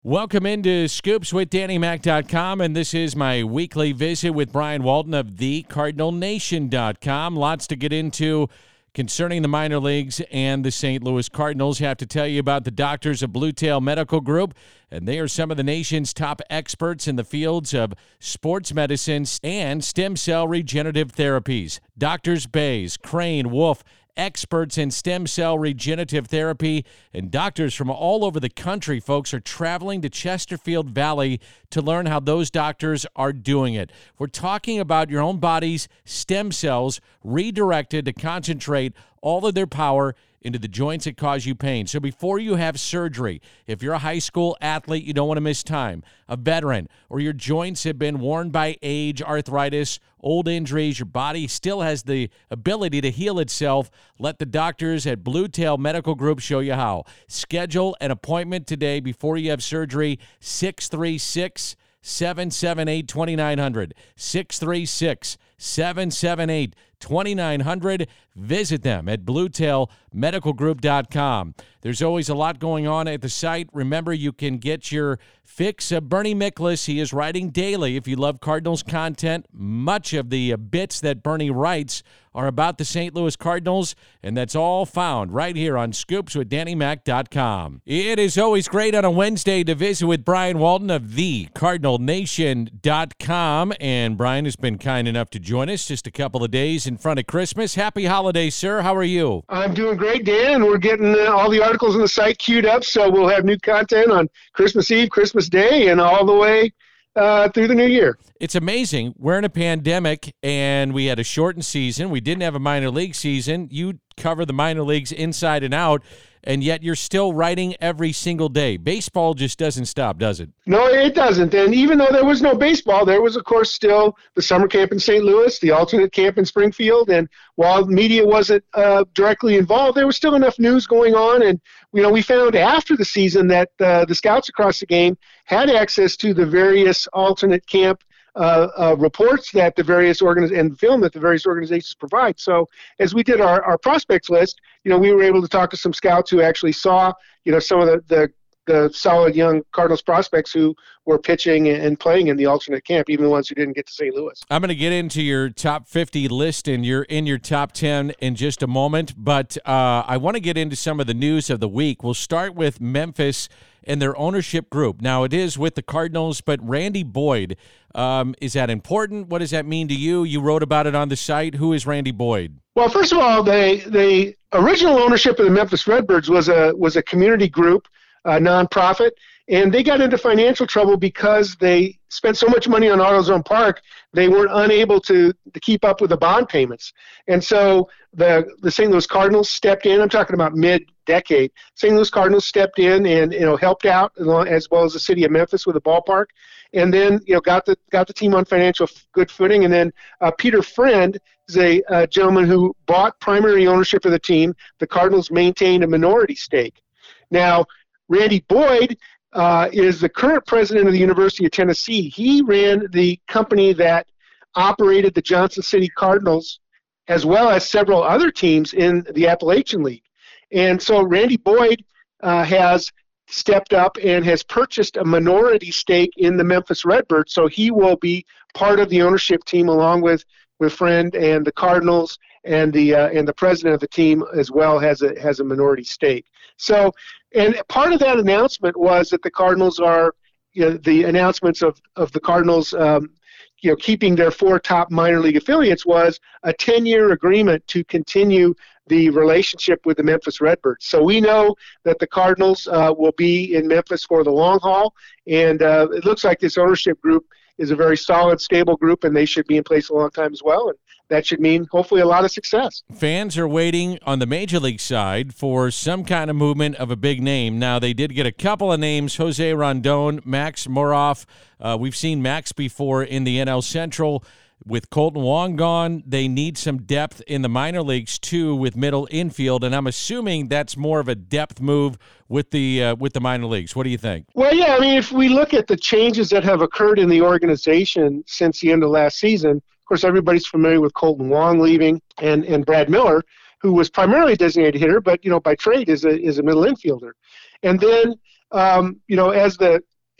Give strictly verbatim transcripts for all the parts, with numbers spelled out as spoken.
Welcome into Scoops with Danny Mac dot com, and this is my weekly visit with Brian Walton of the Cardinal Nation dot com. Lots to get into concerning the minor leagues and the Saint Louis Cardinals. Have to tell you about the doctors of Blue Tail Medical Group, and they are some of the nation's top experts in the fields of sports medicine and stem cell regenerative therapies. Doctors Bays, Crane, Wolf, experts in stem cell regenerative therapy, and doctors from all over the country, folks, are traveling to Chesterfield Valley to learn how those doctors are doing it. We're talking about your own body's stem cells redirected to concentrate all of their power into the joints that cause you pain. So before you have surgery, if you're a high school athlete, you don't want to miss time, a veteran, or your joints have been worn by age, arthritis, old injuries, your body still has the ability to heal itself, let the doctors at Blue Tail Medical Group show you how. Schedule an appointment today before you have surgery, six three six, seven seven eight, two nine zero zero, six three six, seven seven eight, two nine zero zero. Visit them at blue tail medical group dot com. There's always a lot going on at the site. Remember, you can get your fix of Bernie Miklasz. He is writing daily. If you love Cardinals content, much of the bits that Bernie writes are about the Saint Louis Cardinals, and that's all found right here on Scoops with Danny Mac dot com. It is always great on a Wednesday to visit with Brian Walton of the Cardinal Nation dot com, and Brian has been kind enough to join us just a couple of days in front of Christmas. Happy holidays, sir. How are you? I'm doing great, Dan. We're getting uh, all the articles on the site queued up, so we'll have new content on Christmas Eve, Christmas Day, and all the way uh, through the new year. It's amazing. We're in a pandemic, and we had a shortened season. We didn't have a minor league season. You cover the minor leagues inside and out, and yet you're still writing every single day. Baseball just doesn't stop, does it? No, it doesn't. And even though there was no baseball, there was, of course, still the summer camp in Saint Louis, the alternate camp in Springfield. And while media wasn't uh, directly involved, there was still enough news going on. And, you know, we found after the season that uh, the scouts across the game had access to the various alternate camp Uh, uh, reports that the various organiz- and film that the various organizations provide. So as we did our, our prospects list, you know, we were able to talk to some scouts who actually saw, you know, some of the, the, the solid young Cardinals prospects who were pitching and playing in the alternate camp, even the ones who didn't get to Saint Louis. I'm going to get into your top fifty list, and you're in your top ten in just a moment, but uh, I want to get into some of the news of the week. We'll start with Memphis and their ownership group. Now, it is with the Cardinals, but Randy Boyd, um, is that important? What does that mean to you? You wrote about it on the site. Who is Randy Boyd? Well, first of all, the the original ownership of the Memphis Redbirds was a was a community group, a nonprofit, and they got into financial trouble because they spent so much money on AutoZone Park, they were unable to, to keep up with the bond payments. And so the the Saint Louis Cardinals stepped in. I'm talking about mid-decade. Saint Louis Cardinals stepped in and, you know, helped out as well as the city of Memphis with the ballpark, and then, you know, got the got the team on financial good footing. And then uh, Peter Friend is a uh, gentleman who bought primary ownership of the team. The Cardinals maintained a minority stake. Now, Randy Boyd uh, is the current president of the University of Tennessee. He ran the company that operated the Johnson City Cardinals as well as several other teams in the Appalachian League. And so Randy Boyd uh, has stepped up and has purchased a minority stake in the Memphis Redbirds. So he will be part of the ownership team along with, with Friend, and the Cardinals and the uh, and the president of the team as well has a has a minority stake. So, and part of that announcement was that the Cardinals are, you know, the announcements of, of the Cardinals um, you know, keeping their four top minor league affiliates was a ten-year agreement to continue the relationship with the Memphis Redbirds. So we know that the Cardinals uh, will be in Memphis for the long haul, and uh, it looks like this ownership group is a very solid, stable group, and they should be in place a long time as well, and that should mean hopefully a lot of success. Fans are waiting on the Major League side for some kind of movement of a big name. Now, they did get a couple of names, Jose Rondon, Max Moroff. Uh, we've seen Max before in the N L Central. With Colton Wong gone, they need some depth in the minor leagues, too, with middle infield, and I'm assuming that's more of a depth move with the uh, with the minor leagues. What do you think? Well, yeah, I mean, if we look at the changes that have occurred in the organization since the end of last season, of course, everybody's familiar with Colton Wong leaving and, and Brad Miller, who was primarily a designated hitter, but, you know, by trade is a, is a middle infielder. And then, um, you know, as the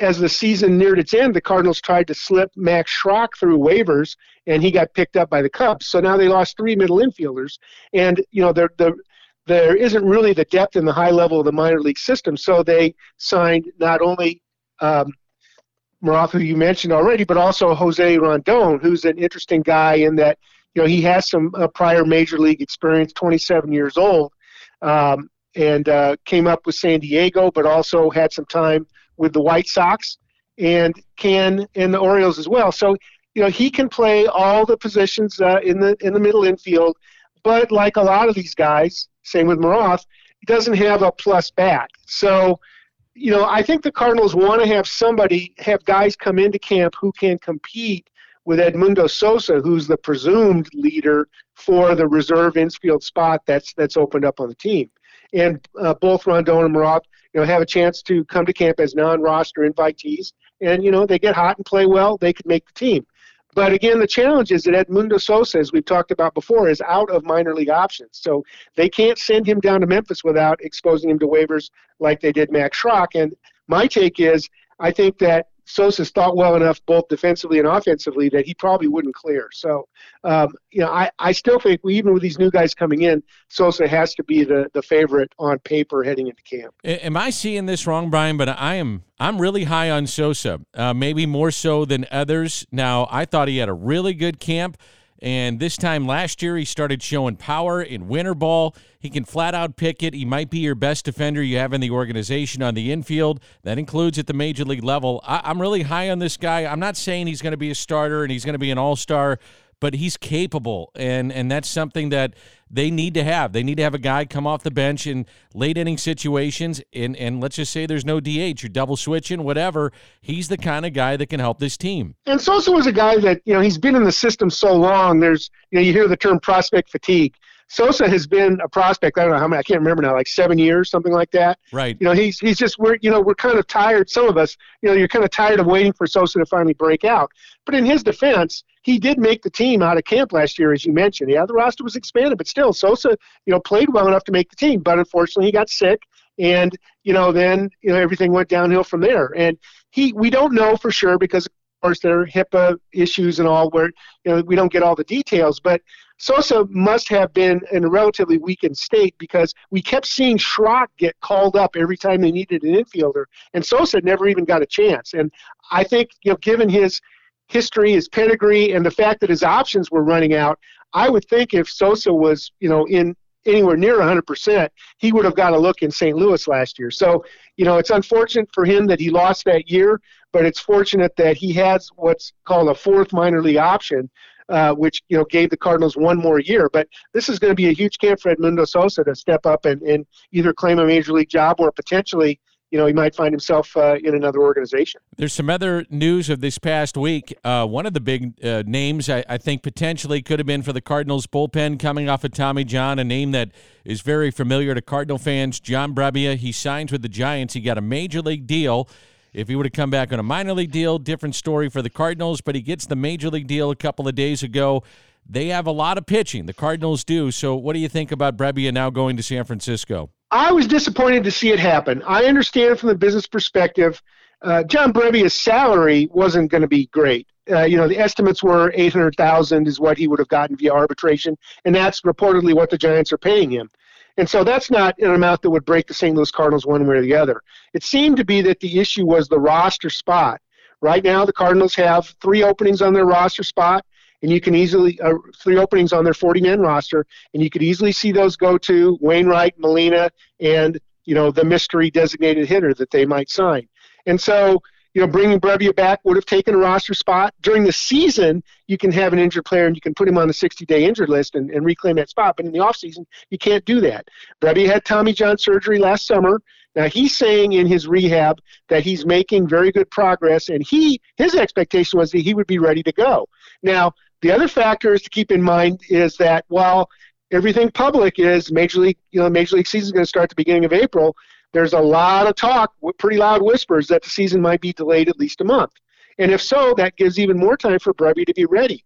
as the season neared its end, the Cardinals tried to slip Max Schrock through waivers, and he got picked up by the Cubs. So now they lost three middle infielders, and you know, the the there isn't really the depth in the high level of the minor league system. So they signed not only um, Maroth, who you mentioned already, but also Jose Rondon, who's an interesting guy in that, you know, he has some uh, prior major league experience, twenty-seven years old, um, and uh, came up with San Diego, but also had some time with the White Sox and can and the Orioles as well. So, you know, he can play all the positions uh, in the in the middle infield, but like a lot of these guys, same with Maroth, he doesn't have a plus bat. So, you know, I think the Cardinals want to have somebody, have guys come into camp who can compete with Edmundo Sosa, who's the presumed leader for the reserve infield spot that's that's opened up on the team. And uh, both Rondon and Maroth, you know, have a chance to come to camp as non-roster invitees. And, you know, they get hot and play well, they could make the team. But again, the challenge is that Edmundo Sosa, as we've talked about before, is out of minor league options. So they can't send him down to Memphis without exposing him to waivers like they did Max Schrock. And my take is, I think that Sosa's thought well enough, both defensively and offensively, that he probably wouldn't clear. So, um, you know, I, I still think, we, even with these new guys coming in, Sosa has to be the, the favorite on paper heading into camp. Am I seeing this wrong, Brian? But I am I'm really high on Sosa, uh, maybe more so than others. Now, I thought he had a really good camp. And this time last year, he started showing power in winter ball. He can flat out pick it. He might be your best defender you have in the organization on the infield. That includes at the major league level. I, I'm really high on this guy. I'm not saying he's going to be a starter and he's going to be an all-star, but he's capable, and and that's something that they need to have. They need to have a guy come off the bench in late-inning situations, and, and let's just say there's no D H. You're double switching, whatever. He's the kind of guy that can help this team. And Sosa was a guy that, you know, he's been in the system so long, there's, you know, you hear the term prospect fatigue. Sosa has been a prospect, I don't know how many, I can't remember now, like seven years, something like that. Right. You know, he's he's just, we're, you know, we're kind of tired, some of us, you know, you're kind of tired of waiting for Sosa to finally break out. But in his defense, he did make the team out of camp last year, as you mentioned. Yeah, the roster was expanded, but still, Sosa, you know, played well enough to make the team. But unfortunately, he got sick, and, you know, then, you know, everything went downhill from there. And he, we don't know for sure because, of course, there are HIPAA issues and all where, you know, we don't get all the details. But Sosa must have been in a relatively weakened state because we kept seeing Schrock get called up every time they needed an infielder, and Sosa never even got a chance. And I think, you know, given his history, his pedigree, and the fact that his options were running out, I would think if Sosa was, you know, in anywhere near one hundred percent, he would have got a look in Saint Louis last year. So, you know, it's unfortunate for him that he lost that year, but it's fortunate that he has what's called a fourth minor league option, uh, which, you know, gave the Cardinals one more year. But this is going to be a huge camp for Edmundo Sosa to step up and, and either claim a major league job or potentially, you know, he might find himself uh, in another organization. There's some other news of this past week. Uh, one of the big uh, names I, I think potentially could have been for the Cardinals bullpen coming off of Tommy John, a name that is very familiar to Cardinal fans, John Brebbia. He signs with the Giants. He got a major league deal. If he would have come back on a minor league deal, different story for the Cardinals, but he gets the major league deal a couple of days ago. They have a lot of pitching. The Cardinals do. So what do you think about Brebbia now going to San Francisco? I was disappointed to see it happen. I understand from the business perspective, uh, John Brebbia's salary wasn't going to be great. Uh, you know, the estimates were eight hundred thousand dollars is what he would have gotten via arbitration, and that's reportedly what the Giants are paying him. And so that's not an amount that would break the Saint Louis Cardinals one way or the other. It seemed to be that the issue was the roster spot. Right now, the Cardinals have three openings on their roster spot, and you can easily uh, three openings on their forty-man roster, and you could easily see those go to Wainwright, Molina, and, you know, the mystery designated hitter that they might sign. And so, you know, bringing Brebbia back would have taken a roster spot. During the season, you can have an injured player and you can put him on the sixty-day injured list and, and reclaim that spot. But in the offseason, you can't do that. Brebbia had Tommy John surgery last summer. Now, he's saying in his rehab that he's making very good progress, and he his expectation was that he would be ready to go. Now, the other factors to keep in mind is that while everything public is Major League, you know, Major League season is going to start at the beginning of April, there's a lot of talk, pretty loud whispers, that the season might be delayed at least a month. And if so, that gives even more time for Brebbia to be ready.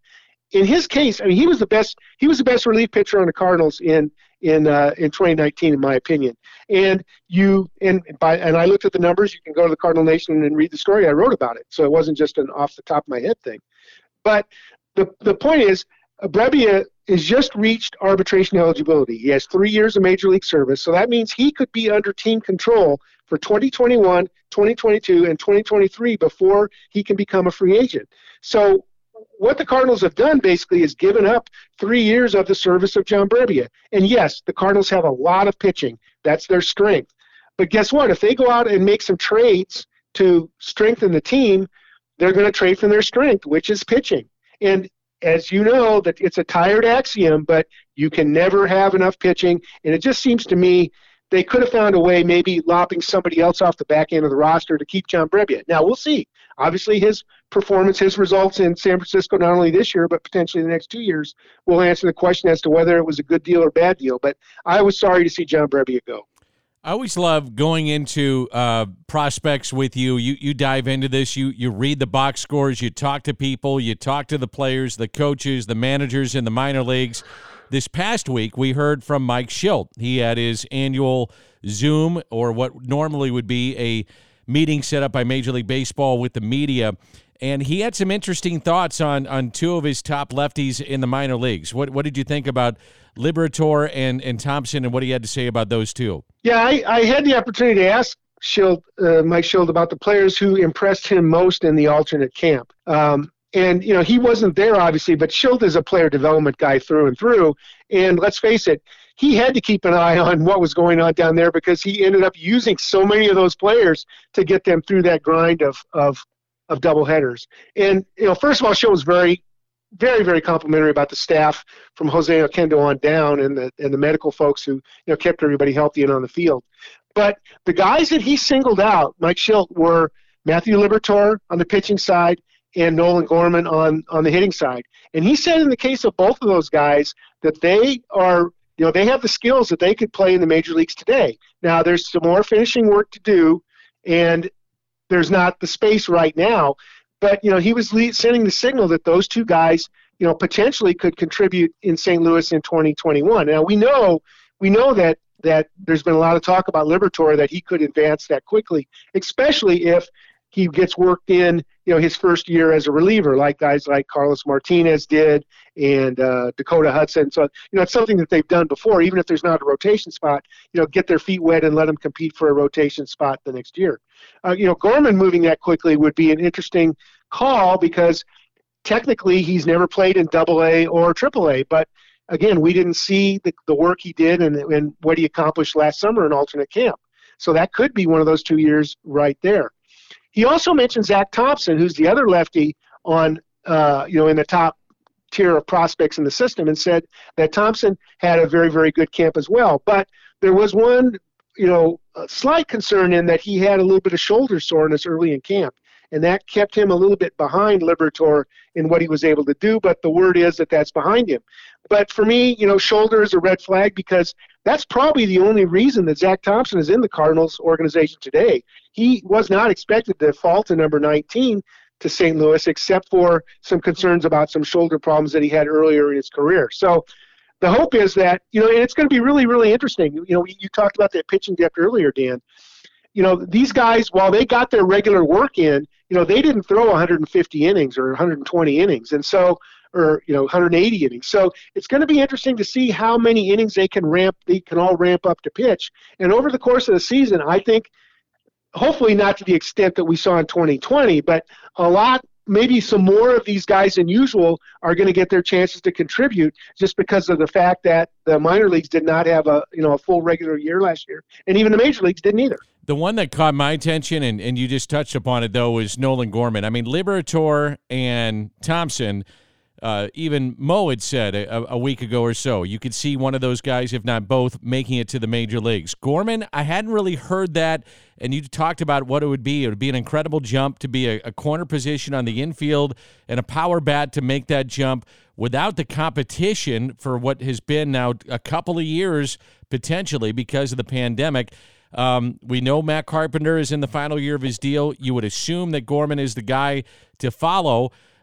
in his case, I mean, he was the best. He was the best relief pitcher on the Cardinals in in uh, in twenty nineteen, in my opinion. And you and by and I looked at the numbers. You can go to the Cardinal Nation and read the story. I wrote about it, so it wasn't just an off the top of my head thing. But the the point is, Brebbia has just reached arbitration eligibility. He has three years of major league service, so that means he could be under team control for twenty twenty-one, twenty twenty-two, and twenty twenty-three before he can become a free agent. So what the Cardinals have done basically is given up three years of the service of John Brebbia. And yes, the Cardinals have a lot of pitching. That's their strength. But guess what? If they go out and make some trades to strengthen the team, they're going to trade from their strength, which is pitching. And as you know, that it's a tired axiom, but you can never have enough pitching. And it just seems to me they could have found a way, maybe lopping somebody else off the back end of the roster to keep John Brebbia. Now, we'll see. Obviously, his performance, his results in San Francisco, not only this year, but potentially the next two years, will answer the question as to whether it was a good deal or bad deal. But I was sorry to see John Brebbia go. I always love going into uh, prospects with you. You you dive into this. You you read the box scores. You talk to people. You talk to the players, the coaches, the managers in the minor leagues. This past week, we heard from Mike Shildt. He had his annual Zoom, or what normally would be a meeting set up by Major League Baseball with the media, and he had some interesting thoughts on on two of his top lefties in the minor leagues. What what did you think about Liberatore and, and Thompson, and what he had to say about those two? Yeah, I, I had the opportunity to ask Shildt, uh, Mike Shildt about the players who impressed him most in the alternate camp. Um, and, you know, he wasn't there, obviously, but Shildt is a player development guy through and through. And let's face it, he had to keep an eye on what was going on down there because he ended up using so many of those players to get them through that grind of of, of doubleheaders. And, you know, first of all, Shildt was very, very, very complimentary about the staff from Jose Oquendo on down and the and the medical folks who, you know, kept everybody healthy and on the field. But the guys that he singled out, Mike Shildt, were Matthew Liberatore on the pitching side and Nolan Gorman on, on the hitting side. And he said in the case of both of those guys that they are, you know, they have the skills that they could play in the major leagues today. Now, there's some more finishing work to do, and there's not the space right now. But, you know, he was lead, sending the signal that those two guys, you know, potentially could contribute in Saint Louis in twenty twenty-one. Now, we know we know that that there's been a lot of talk about Liberatore, that he could advance that quickly, especially if he gets worked in, you know, his first year as a reliever, like guys like Carlos Martinez did and uh, Dakota Hudson. So, you know, it's something that they've done before, even if there's not a rotation spot, you know, get their feet wet and let them compete for a rotation spot the next year. Uh, you know, Gorman moving that quickly would be an interesting call because technically he's never played in double A or triple A, but again, we didn't see the, the work he did and, and what he accomplished last summer in alternate camp. So that could be one of those two years right there. He also mentioned Zach Thompson, who's the other lefty on, uh, you know, in the top tier of prospects in the system, and said that Thompson had a very, very good camp as well. But there was one, you know, slight concern in that he had a little bit of shoulder soreness early in camp, and that kept him a little bit behind Liberatore in what he was able to do. But the word is that that's behind him. But for me, you know, shoulder is a red flag because that's probably the only reason that Zach Thompson is in the Cardinals organization today. He was not expected to fall to number nineteen to Saint Louis, except for some concerns about some shoulder problems that he had earlier in his career. So the hope is that, you know, and it's going to be really, really interesting. You know, you talked about that pitching depth earlier, Dan. You know, these guys, while they got their regular work in, you know, they didn't throw one hundred fifty innings or one hundred twenty innings. And so, or, you know, one hundred eighty innings. So it's going to be interesting to see how many innings they can ramp, they can all ramp up to pitch. And over the course of the season, I think, hopefully not to the extent that we saw in twenty twenty, but a lot, maybe some more of these guys than usual are going to get their chances to contribute just because of the fact that the minor leagues did not have a, you know, a full regular year last year. And even the major leagues didn't either. The one that caught my attention, and, and you just touched upon it, though, was Nolan Gorman. I mean, Liberatore and Thompson, uh, even Mo had said a, a week ago or so, you could see one of those guys, if not both, making it to the major leagues. Gorman, I hadn't really heard that, and you talked about what it would be. It would be an incredible jump to be a, a corner position on the infield and a power bat to make that jump without the competition for what has been now a couple of years, potentially, because of the pandemic. Um, we know Matt Carpenter is in the final year of his deal. You would assume that Gorman is the guy to follow.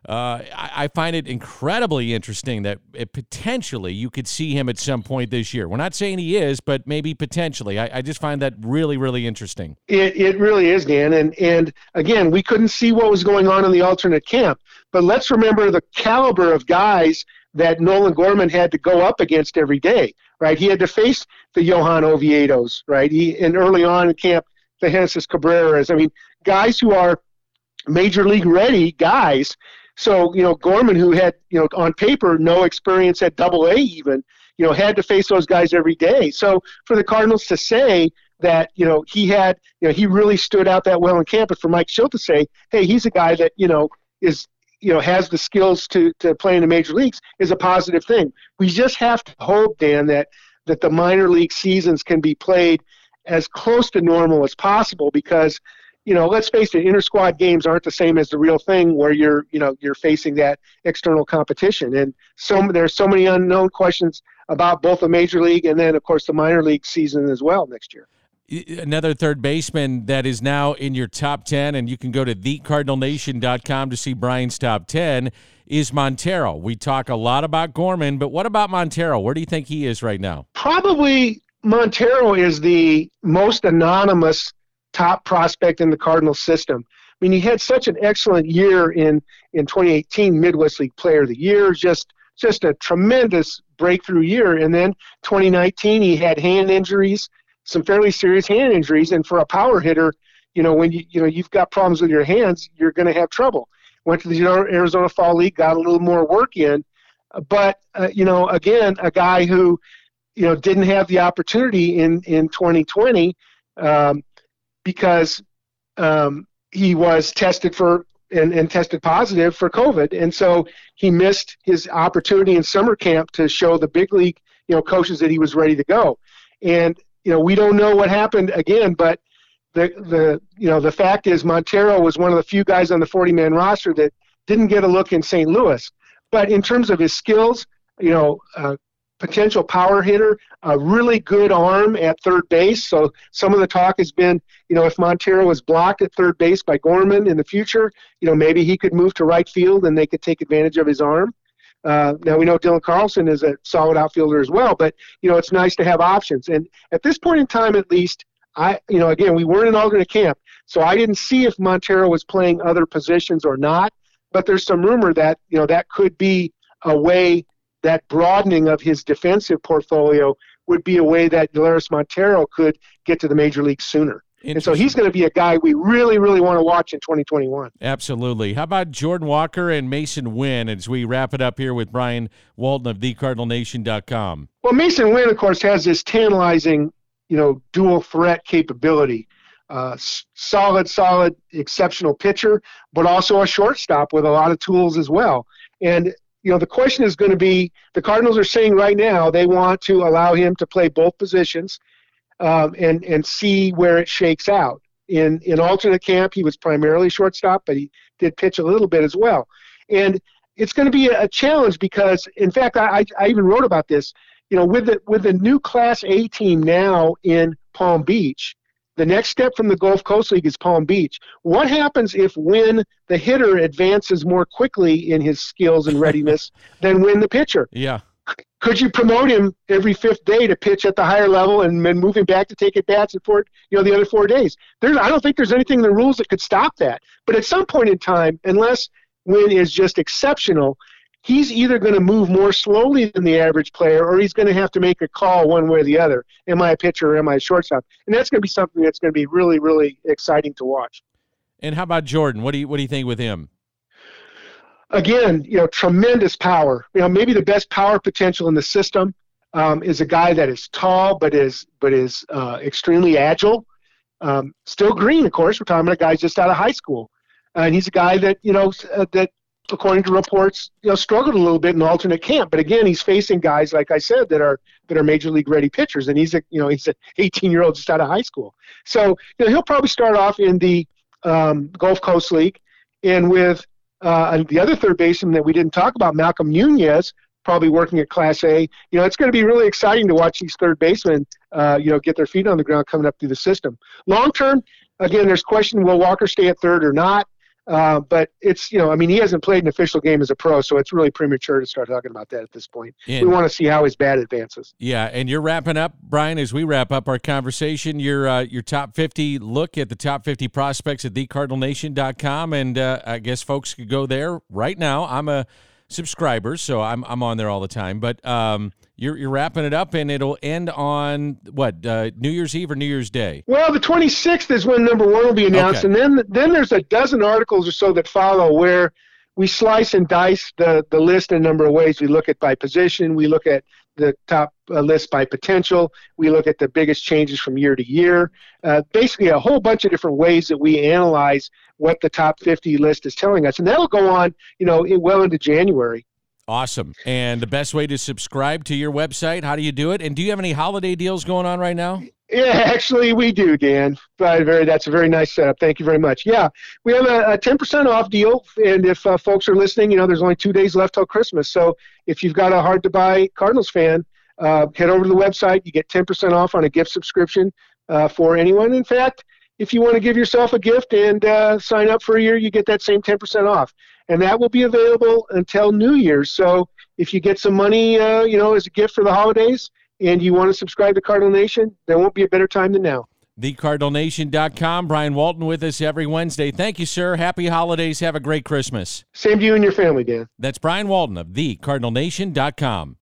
Uh, I, I find it incredibly interesting that it potentially you could see him at some point this year. We're not saying he is, but maybe potentially. I, I just find that really, really interesting. It it really is, Dan. And and again, we couldn't see what was going on in the alternate camp. But let's remember the caliber of guys that Nolan Gorman had to go up against every day, right? He had to face the Johan Oviedos, right? He and early on in camp, the Genesis Cabreras. I mean, guys who are major league ready guys. So, you know, Gorman, who had, you know, on paper, no experience at double A even, you know, had to face those guys every day. So for the Cardinals to say that, you know, he had, you know, he really stood out that well in camp, but for Mike Shildt to say, hey, he's a guy that, you know, is, you know, has the skills to, to play in the major leagues is a positive thing. We just have to hope, Dan, that, that the minor league seasons can be played as close to normal as possible because, you know, let's face it, inter-squad games aren't the same as the real thing where you're, you know, you're facing that external competition. And so there's so many unknown questions about both the major league and then, of course, the minor league season as well next year. Another third baseman that is now in your top ten, and you can go to the cardinal nation dot com to see Brian's top ten, is Montero. We talk a lot about Gorman, but what about Montero? Where do you think he is right now? Probably Montero is the most anonymous top prospect in the Cardinals system. I mean, he had such an excellent year in, in twenty eighteen Midwest League Player of the Year, just just a tremendous breakthrough year. And then twenty nineteen, he had hand injuries, some fairly serious hand injuries. And for a power hitter, you know, when you you know you've got problems with your hands, you're going to have trouble. Went to the Arizona Fall League, got a little more work in, but uh, you know, again, a guy who you know didn't have the opportunity in in twenty twenty. Um, because um, he was tested for and, and tested positive for COVID. And so he missed his opportunity in summer camp to show the big league, you know, coaches that he was ready to go. And, you know, we don't know what happened again, but the, the you know, the fact is Montero was one of the few guys on the forty-man roster that didn't get a look in Saint Louis. But in terms of his skills, you know, uh, potential power hitter, a really good arm at third base. So some of the talk has been, you know, if Montero was blocked at third base by Gorman in the future, you know, maybe he could move to right field and they could take advantage of his arm. Uh, now we know Dylan Carlson is a solid outfielder as well, but, you know, it's nice to have options. And at this point in time, at least, I, you know, again, we weren't in alternate camp, so I didn't see if Montero was playing other positions or not, but there's some rumor that, you know, that could be a way that broadening of his defensive portfolio would be a way that Yoelvis Montero could get to the major league sooner. And so he's going to be a guy we really, really want to watch in twenty twenty-one. Absolutely. How about Jordan Walker and Mason Wynn as we wrap it up here with Brian Walton of the cardinal nation dot com? Well, Mason Wynn, of course, has this tantalizing, you know, dual threat capability. Uh, solid, solid, exceptional pitcher, but also a shortstop with a lot of tools as well. And you know, the question is going to be, the Cardinals are saying right now they want to allow him to play both positions um, and, and see where it shakes out. In, in alternate camp, he was primarily shortstop, but he did pitch a little bit as well. And it's going to be a, a challenge because, in fact, I, I even wrote about this, you know, with the, with the new Class A team now in Palm Beach, the next step from the Gulf Coast League is Palm Beach. What happens if when the hitter advances more quickly in his skills and readiness than when the pitcher? Yeah. Could you promote him every fifth day to pitch at the higher level and then move him back to take at bats at four, you know, the other four days? There's, I don't think there's anything in the rules that could stop that. But at some point in time, unless Wynn is just exceptional, he's either going to move more slowly than the average player or he's going to have to make a call one way or the other. Am I a pitcher or am I a shortstop? And that's going to be something that's going to be really, really exciting to watch. And how about Jordan? What do you what do you think with him? Again, you know, tremendous power. You know, maybe the best power potential in the system um, is a guy that is tall but is but is uh, extremely agile. Um, still green, of course. We're talking about a guy just out of high school. Uh, and he's a guy that, you know, uh, that according to reports, you know, struggled a little bit in alternate camp. But again, he's facing guys, like I said, that are that are major league ready pitchers, and he's a you know he's an eighteen-year-old just out of high school. So you know he'll probably start off in the um, Gulf Coast League, and with uh, the other third baseman that we didn't talk about, Malcolm Nunez, probably working at Class A. You know, it's going to be really exciting to watch these third basemen, uh, you know, get their feet on the ground coming up through the system. Long term, again, there's question: will Walker stay at third or not? Uh, but it's, you know, I mean, he hasn't played an official game as a pro, so it's really premature to start talking about that at this point. And, we want to see how his bat advances. Yeah, and you're wrapping up, Brian, as we wrap up our conversation, your uh, your top fifty look at the top fifty prospects at the cardinal nation dot com, and uh, I guess folks could go there right now. I'm a subscriber, so I'm I'm on there all the time, but um, you're you're wrapping it up, and it'll end on, what, uh, New Year's Eve or New Year's Day? Well, the twenty-sixth is when number one will be announced, Okay. and then then there's a dozen articles or so that follow where we slice and dice the, the list in a number of ways. We look at by position, we look at the top uh, list by potential, we look at the biggest changes from year to year, uh, basically a whole bunch of different ways that we analyze what the top fifty list is telling us, and that'll go on, you know, in, well into January. Awesome. And the best way to subscribe to your website, how do you do it? And do you have any holiday deals going on right now? Yeah, actually we do, Dan. But very, that's a very nice setup. Thank you very much. Yeah, we have a, a ten percent off deal, and if uh, folks are listening, you know, there's only two days left till Christmas. So if you've got a hard-to-buy Cardinals fan, uh, head over to the website. You get ten percent off on a gift subscription uh, for anyone. In fact, if you want to give yourself a gift and uh, sign up for a year, you get that same ten percent off. And that will be available until New Year's. So if you get some money, uh, you know, as a gift for the holidays and you want to subscribe to Cardinal Nation, there won't be a better time than now. the cardinal nation dot com. Brian Walton with us every Wednesday. Thank you, sir. Happy holidays. Have a great Christmas. Same to you and your family, Dan. That's Brian Walton of the cardinal nation dot com.